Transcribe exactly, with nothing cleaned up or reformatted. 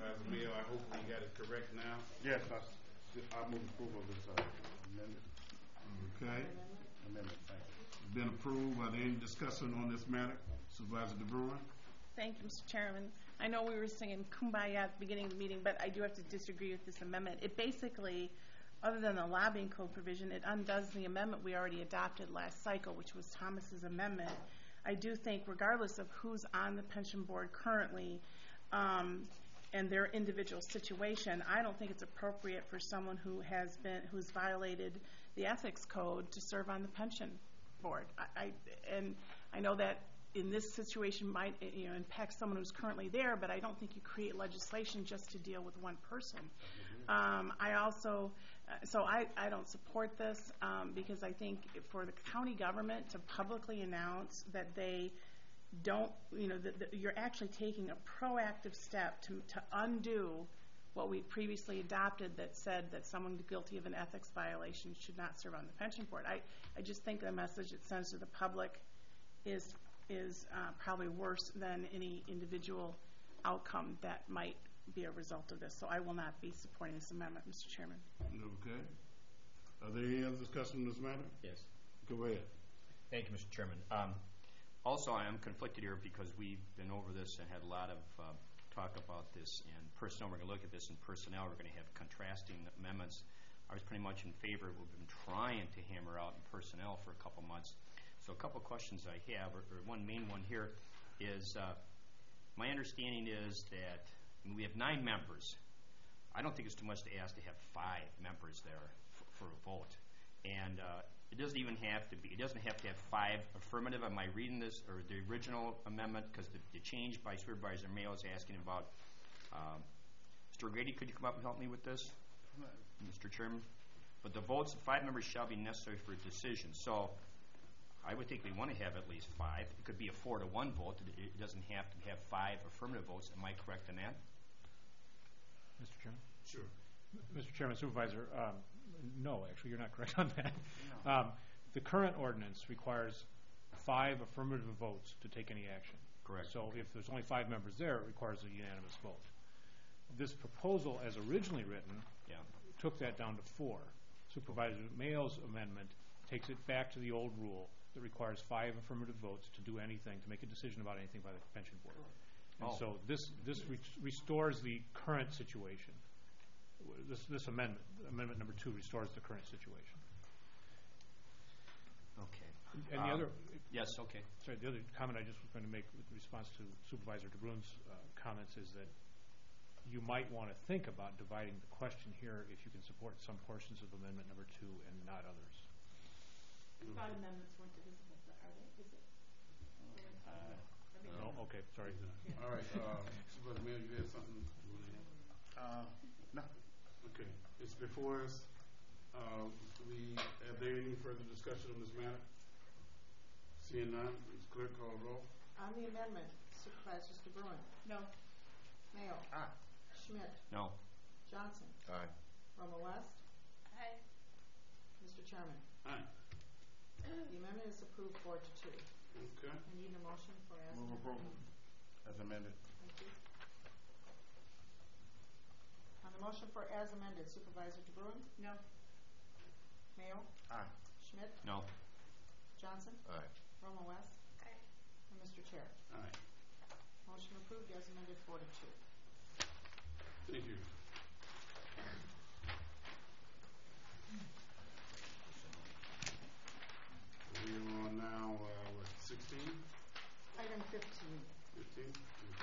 Supervisor Mayo. I hope we got it correct now. Yes, I, I move approval of this uh, amendment. Okay. Amendment, thank you. Been approved. Are there any discussion on this matter? Supervisor DeBruin? Thank you, Mister Chairman. I know we were singing Kumbaya at the beginning of the meeting, but I do have to disagree with this amendment. It basically, other than the lobbying code provision, it undoes the amendment we already adopted last cycle, which was Thomas's amendment. I do think, regardless of who's on the pension board currently um, and their individual situation, I don't think it's appropriate for someone who has been, who's violated the ethics code to serve on the pension board. I, I, and I know that in this situation might you know impact someone who's currently there, but I don't think you create legislation just to deal with one person. Um, I also, uh, so I, I don't support this um, because I think for the county government to publicly announce that they don't, you know, that, that you're actually taking a proactive step to, to undo what we previously adopted that said that someone guilty of an ethics violation should not serve on the pension board. I, I just think the message it sends to the public is is uh, probably worse than any individual outcome that might be a result of this. So I will not be supporting this amendment, Mister Chairman. Okay. Are there any other discussion on this matter? Yes. Go ahead. Thank you, Mister Chairman. Um, also, I am conflicted here because we've been over this and had a lot of uh, talk about this in personnel. We're going to look at this in personnel. We're going to have contrasting amendments. I was pretty much in favor. We've been trying to hammer out in personnel for a couple months. So a couple questions I have, or, or one main one here, is uh, my understanding is that I mean, we have nine members. I don't think it's too much to ask to have five members there f for a vote. And uh, it doesn't even have to be, it doesn't have to have five affirmative. Am I reading this, or the original amendment, because the, the change by Supervisor Mayo is asking about, um, Mister O'Grady, could you come up and help me with this, Mister Chairman? But the votes of five members shall be necessary for a decision. So I would think we want to have at least five. It could be a four to one vote. It doesn't have to have five affirmative votes. Am I correct in that? Mister Chairman? Sure. Mister Chairman, Supervisor, um, no, actually, you're not correct on that. No. Um, the current ordinance requires five affirmative votes to take any action. Correct. So if there's only five members there, it requires a unanimous vote. This proposal, as originally written, yeah. took that down to four. Supervisor Mayo's amendment takes it back to the old rule that requires five affirmative votes to do anything, to make a decision about anything by the pension board. And oh. so this this re restores the current situation. This this amendment, amendment number two, restores the current situation. Okay. And um, the other, yes, okay. Sorry, the other comment I just was going to make with response to Supervisor DeBruin's uh, comments is that you might want to think about dividing the question here if you can support some portions of amendment number two and not others. I thought amendments weren't divisible, but are they? Is it? Uh, no, okay, sorry. Yeah. All right, uh, Supervisor Mayo, you had something you want to add? Uh, no. Okay, it's before us. Uh, we, are there any further discussion on this matter? Seeing none, Miz Clerk, call roll. On the amendment, Supervisors DeBruin. No. Mayo. Aye. Schmidt. No. Johnson. Aye. Roma West. Aye. Mister Chairman. Aye. The amendment is approved four to two. Okay. I need a motion for as Move amended. approval. As amended. Thank you. On the motion for as amended, Supervisor DeBruin. No. Mayo. Aye. Schmidt. No. Johnson. Aye. Roma West. Aye. And Mister Chair. Aye. Motion approved as amended four to two. Thank you. We are on now, uh, what, sixteen? Item fifteen. fifteen?